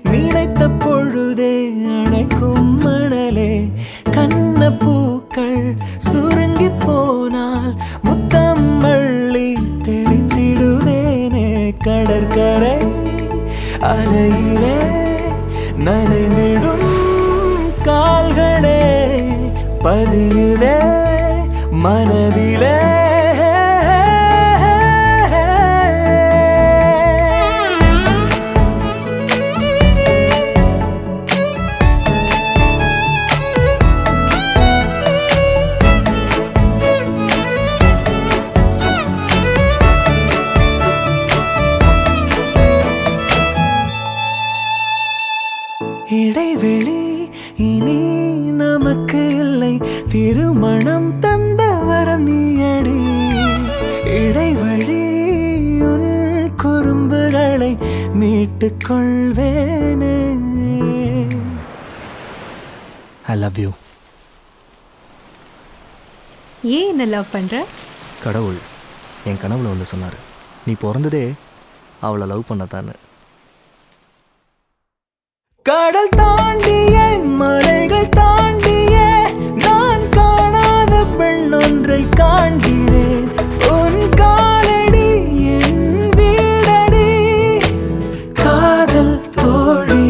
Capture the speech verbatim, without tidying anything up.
நினைத்த பொழுதே அணைக்கும் மணலே கண்ண பூக்கள் சுருங்கி போனால் முத்தம் மள்ளி தெளிந்திடுவேனே கடற்கரை அலையிலே நனைந்திடும் கால்களே பதியுதே மனதிலே இடைவெளி இனி நமக்கு இல்லை திருமணம் தந்த வரம் நீயடி இடைவெளி உன் குறும்புகளை மீட்டுக் கொள்வேனே. I love you. ஏன் என்ன லவ் பண்ற? கடவுள் என் கனவுல வந்து சொன்னார், நீ பிறந்ததே அவளை லவ் பண்ணத்தான்னு. கடல் தாண்டிய மலைகள் தாண்டிய நான் காணாத பெண் ஒன்றை காண்கிறேன். உன் காலடி என் வீடடி காதல் தோழி.